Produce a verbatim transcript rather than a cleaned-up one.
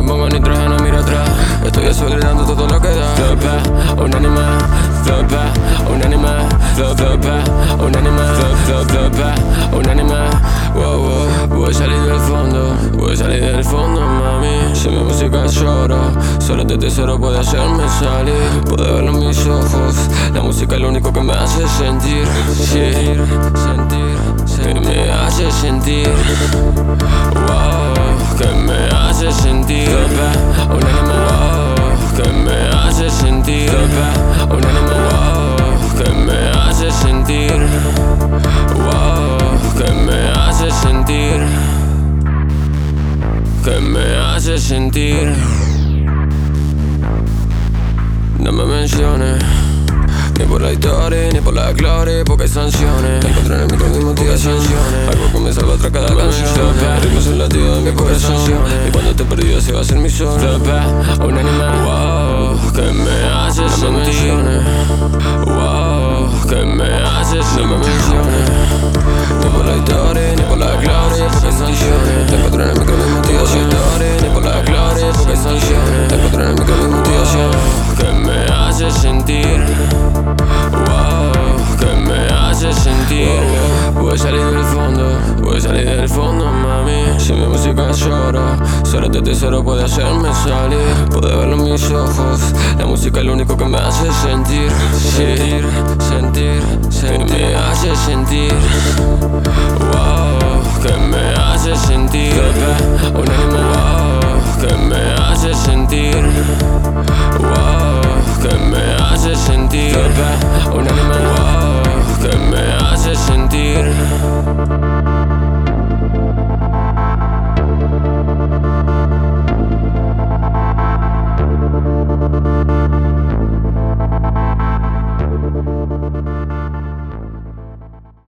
pongo nitrógeno, miro atrás. Estoy eso gritando todo lo que da. Flow pa, un animal. Flow pa, un animal. Flow, flow pa, un animal. Flow, flow, flow pa, un animal. Wow, wow. Voy a salir del fondo, voy a salir del fondo, mami. Si mi música llora, solo este tesoro puede hacerme salir. Puedo verlo en mis ojos, la música es lo único que me hace sentir. Sentir, sentir, sentir. Que me hace sentir. Wow, que me hace sentir. Un animal, wow, que me hace sentir. Un animal, wow, que me hace sentir. Wow, que me hace sentir. Que me hace sentir. No me menciones ni por la historia, ni por la gloria, porque hay sanciones. Te encontré en el micro, mis motivaciones. Algo que me salva tras cada canción. Ritmos en latido de mi corazón. Y cuando te perdido se va a ser mi sol. Un animal, wow, que me hace sentir. Wow, que me hace sentir. No me menciones ni por la historia, ni por la gloria, porque hay sanciones. Te encontré en el micro, mis motivaciones. Ni por la gloria, porque hay sanciones. Te encontré en el micro, mis motivaciones. Que me hace sentir. Wow, que me hace sentir. Voy a salir del fondo, voy a salir del fondo, mami. Si mi música llora, solo este tesoro puede hacerme salir. Puedo verlo en mis ojos, la música es lo único que me hace sentir. Sentir, sentir, sentir. Que me hace sentir. Wow, que me hace sentir. Un animal, wow, que me hace sentir. Wow, que me hace sentir. Un animal, wow, que me hace sentir.